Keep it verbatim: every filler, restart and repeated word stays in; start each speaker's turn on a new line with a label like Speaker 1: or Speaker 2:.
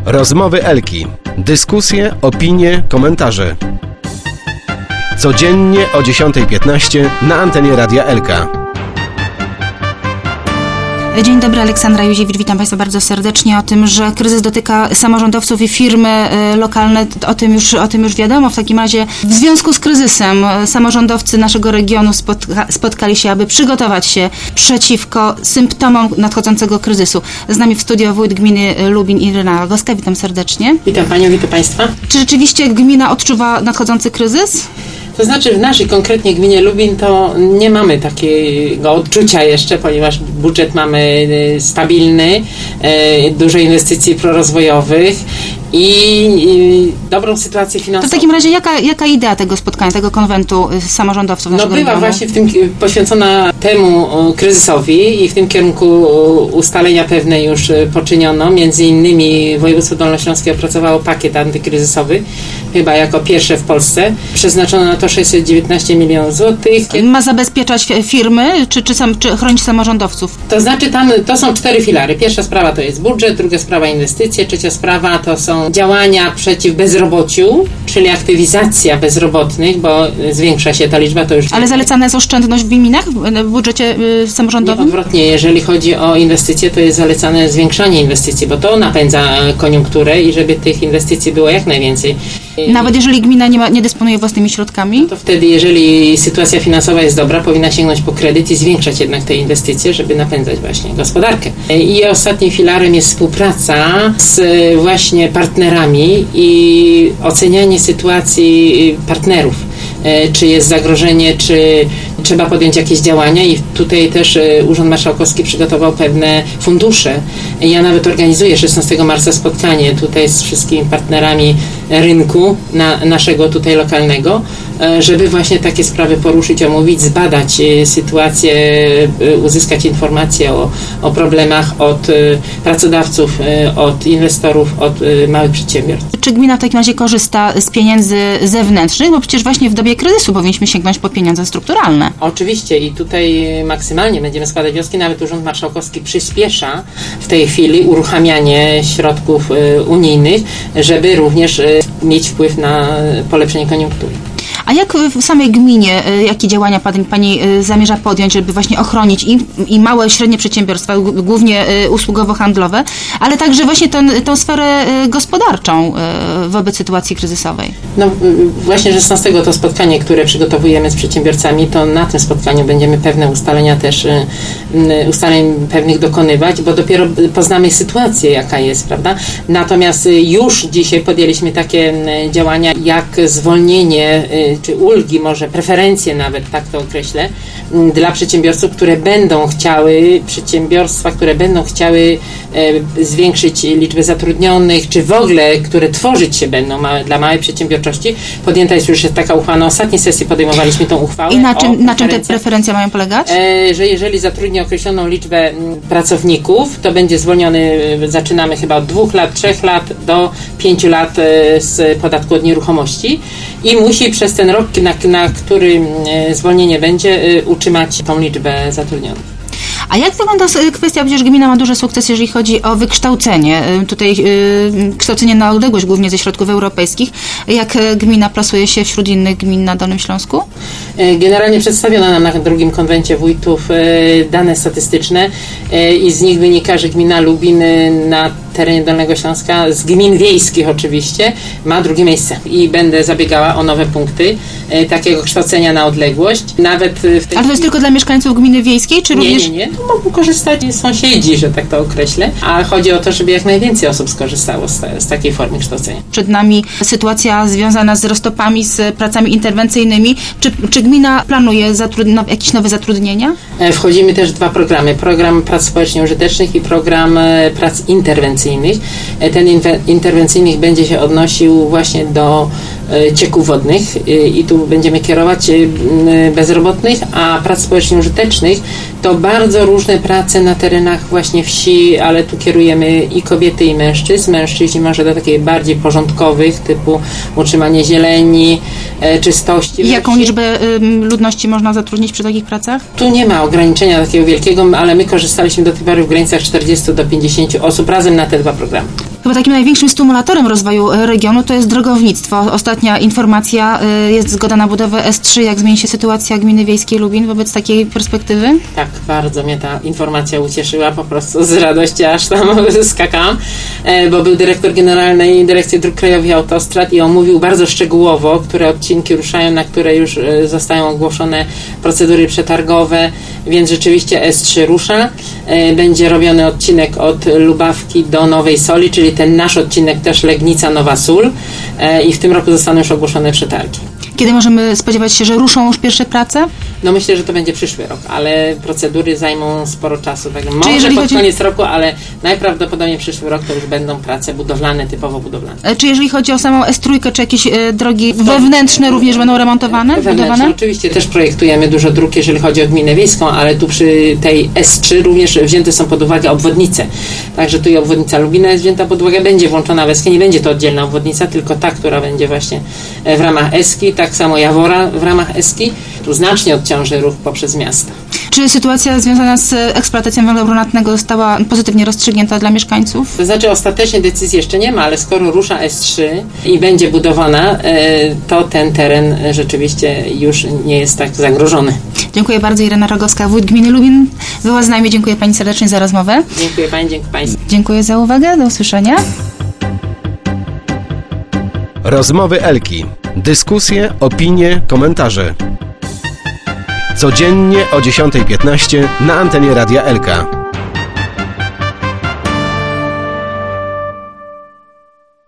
Speaker 1: Rozmowy Elki. Dyskusje, opinie, komentarze. Codziennie o dziesiąta piętnaście na antenie Radia Elka.
Speaker 2: Dzień dobry, Aleksandra Józiewicz, witam Państwa bardzo serdecznie. O tym, że kryzys dotyka samorządowców i firmy lokalne, o tym już, o tym już wiadomo. W takim razie w związku z kryzysem samorządowcy naszego regionu spotka- spotkali się, aby przygotować się przeciwko symptomom nadchodzącego kryzysu. Z nami w studio wójt gminy Lubin Iryna Rogowska. Witam serdecznie.
Speaker 3: Witam Panią, witam Państwa.
Speaker 2: Czy rzeczywiście gmina odczuwa nadchodzący kryzys?
Speaker 3: To znaczy w naszej konkretnie gminie Lubin to nie mamy takiego odczucia jeszcze, ponieważ budżet mamy stabilny, dużo inwestycji prorozwojowych i, i dobrą sytuację finansową.
Speaker 2: To w takim razie jaka, jaka idea tego spotkania, tego konwentu samorządowców naszego
Speaker 3: No była
Speaker 2: regionu?
Speaker 3: właśnie w tym poświęcona temu kryzysowi i w tym kierunku ustalenia pewne już poczyniono. Między innymi województwo dolnośląskie opracowało pakiet antykryzysowy, chyba jako pierwsze w Polsce. Przeznaczono na to sześćset dziewiętnaście milionów złotych.
Speaker 2: Ma zabezpieczać firmy, czy, czy, sam, czy chronić samorządowców?
Speaker 3: To znaczy tam to są cztery filary. Pierwsza sprawa to jest budżet, druga sprawa inwestycje, trzecia sprawa to są działania przeciw bezrobociu, czyli aktywizacja bezrobotnych, bo zwiększa się ta liczba, to już...
Speaker 2: Ale zalecana jest oszczędność w gminach, w budżecie y, samorządowym?
Speaker 3: Nie, odwrotnie, jeżeli chodzi o inwestycje, to jest zalecane zwiększanie inwestycji, bo to napędza koniunkturę i żeby tych inwestycji było jak najwięcej.
Speaker 2: Nawet jeżeli gmina nie, ma, nie dysponuje własnymi środkami?
Speaker 3: No to wtedy, jeżeli sytuacja finansowa jest dobra, powinna sięgnąć po kredyt i zwiększać jednak te inwestycje, żeby napędzać właśnie gospodarkę. I ostatnim filarem jest współpraca z właśnie partnerami i ocenianie sytuacji partnerów. Czy jest zagrożenie, czy trzeba podjąć jakieś działania i tutaj też Urząd Marszałkowski przygotował pewne fundusze. Ja nawet organizuję szesnastego marca spotkanie tutaj z wszystkimi partnerami rynku na, naszego tutaj lokalnego, żeby właśnie takie sprawy poruszyć, omówić, zbadać sytuację, uzyskać informacje o, o problemach od pracodawców, od inwestorów, od małych przedsiębiorstw.
Speaker 2: Czy gmina w takim razie korzysta z pieniędzy zewnętrznych? Bo przecież właśnie w dobie kryzysu powinniśmy sięgnąć po pieniądze strukturalne.
Speaker 3: Oczywiście i tutaj maksymalnie będziemy składać wnioski, nawet Urząd Marszałkowski przyspiesza w tej chwili uruchamianie środków unijnych, żeby również mieć wpływ na polepszenie koniunktury.
Speaker 2: A jak w samej gminie, jakie działania Pani, pani zamierza podjąć, żeby właśnie ochronić i, i małe, średnie przedsiębiorstwa, głównie usługowo-handlowe, ale także właśnie ten, tą sferę gospodarczą wobec sytuacji kryzysowej?
Speaker 3: No właśnie szesnastego to spotkanie, które przygotowujemy z przedsiębiorcami, to na tym spotkaniu będziemy pewne ustalenia też, ustaleń pewnych dokonywać, bo dopiero poznamy sytuację, jaka jest, prawda? Natomiast już dzisiaj podjęliśmy takie działania, jak zwolnienie czy ulgi, może preferencje nawet, tak to określę, dla przedsiębiorców, które będą chciały, przedsiębiorstwa, które będą chciały e, zwiększyć liczbę zatrudnionych, czy w ogóle, które tworzyć się będą małe, dla małej przedsiębiorczości. Podjęta jest już taka uchwała, na ostatniej sesji podejmowaliśmy tą uchwałę.
Speaker 2: I na czym, na czym te preferencje mają polegać?
Speaker 3: E, że jeżeli zatrudni określoną liczbę m, pracowników, to będzie zwolniony, zaczynamy chyba od dwóch lat, trzech lat do pięciu lat e, z podatku od nieruchomości i musi przez ten rok, na, na który e, zwolnienie będzie, e, utrzymać tą liczbę zatrudnionych.
Speaker 2: A jak wygląda kwestia, przecież gmina ma duży sukces, jeżeli chodzi o wykształcenie, tutaj yy, kształcenie na odległość, głównie ze środków europejskich. Jak gmina plasuje się wśród innych gmin na Dolnym Śląsku?
Speaker 3: Generalnie przedstawiono nam na drugim konwencie wójtów yy, dane statystyczne yy, i z nich wynika, że gmina Lubin yy, na terenie Dolnego Śląska, z gmin wiejskich oczywiście, ma drugie miejsce i będę zabiegała o nowe punkty yy, takiego kształcenia na odległość. Nawet w tej
Speaker 2: Ale to jest tylko dla mieszkańców gminy wiejskiej, czy również...
Speaker 3: Nie, nie, nie. To mogą korzystać sąsiedzi, że tak to określę, a chodzi o to, żeby jak najwięcej osób skorzystało z, z takiej formy kształcenia.
Speaker 2: Przed nami sytuacja związana z roztopami, z pracami interwencyjnymi. Czy, czy gmina planuje zatrud- no, jakieś nowe zatrudnienia?
Speaker 3: Wchodzimy też w dwa programy. Program prac społecznie użytecznych i program prac interwencyjnych. Ten inwe- interwencyjnych będzie się odnosił właśnie do cieków wodnych i tu będziemy kierować bezrobotnych, a prac społecznie użytecznych to bardzo różne prace na terenach właśnie wsi, ale tu kierujemy i kobiety, i mężczyzn. Mężczyźni może do takich bardziej porządkowych, typu utrzymanie zieleni, czystości.
Speaker 2: I jaką liczbę ludności można zatrudnić przy takich pracach?
Speaker 3: Tu nie ma ograniczenia takiego wielkiego, ale my korzystaliśmy do tej pory w granicach czterdziestu do pięćdziesięciu osób razem na te dwa programy.
Speaker 2: Chyba takim największym stymulatorem rozwoju regionu to jest drogownictwo. Ostatnia informacja, jest zgoda na budowę S trzy. Jak zmieni się sytuacja gminy wiejskiej Lubin wobec takiej perspektywy?
Speaker 3: Tak, bardzo mnie ta informacja ucieszyła, po prostu z radości aż tam skakałam, bo był dyrektor generalnej Dyrekcji Dróg Krajowych i Autostrad i omówił bardzo szczegółowo, które odcinki ruszają, na które już zostają ogłoszone procedury przetargowe, więc rzeczywiście S trzy rusza. Będzie robiony odcinek od Lubawki do Nowej Soli, czyli ten nasz odcinek też Legnica-Nowa Sól i w tym roku zostaną już ogłoszone przetargi.
Speaker 2: Kiedy możemy spodziewać się, że ruszą już pierwsze prace?
Speaker 3: No myślę, że to będzie przyszły rok, ale procedury zajmą sporo czasu. Tak, może
Speaker 2: jeżeli
Speaker 3: pod
Speaker 2: chodzi...
Speaker 3: koniec roku, ale najprawdopodobniej przyszły rok to już będą prace budowlane, typowo budowlane.
Speaker 2: Czy jeżeli chodzi o samą S trzy, czy jakieś e, drogi wewnętrzne również będą remontowane, budowane?
Speaker 3: Oczywiście też projektujemy dużo dróg, jeżeli chodzi o gminę wiejską, ale tu przy tej S trzy również wzięte są pod uwagę obwodnice. Także tu i obwodnica Lubina jest wzięta pod uwagę, będzie włączona w Eskę, nie będzie to oddzielna obwodnica, tylko ta, która będzie właśnie w ramach Eski, tak samo Jawora w ramach Eski. Tu znacznie odciąży ruch poprzez miasto.
Speaker 2: Czy sytuacja związana z eksploatacją węgla brunatnego została pozytywnie rozstrzygnięta dla mieszkańców?
Speaker 3: To znaczy ostatecznie decyzji jeszcze nie ma, ale skoro rusza S trzy i będzie budowana, to ten teren rzeczywiście już nie jest tak zagrożony.
Speaker 2: Dziękuję bardzo. Irena Rogowska, wójt gminy Lubin była z nami. Dziękuję Pani serdecznie za rozmowę.
Speaker 3: Dziękuję Pani, dziękuję Państwu.
Speaker 2: Dziękuję za uwagę. Do usłyszenia.
Speaker 1: Rozmowy Elki. Dyskusje, opinie, komentarze. Codziennie o dziesiąta piętnaście na antenie Radia Elka.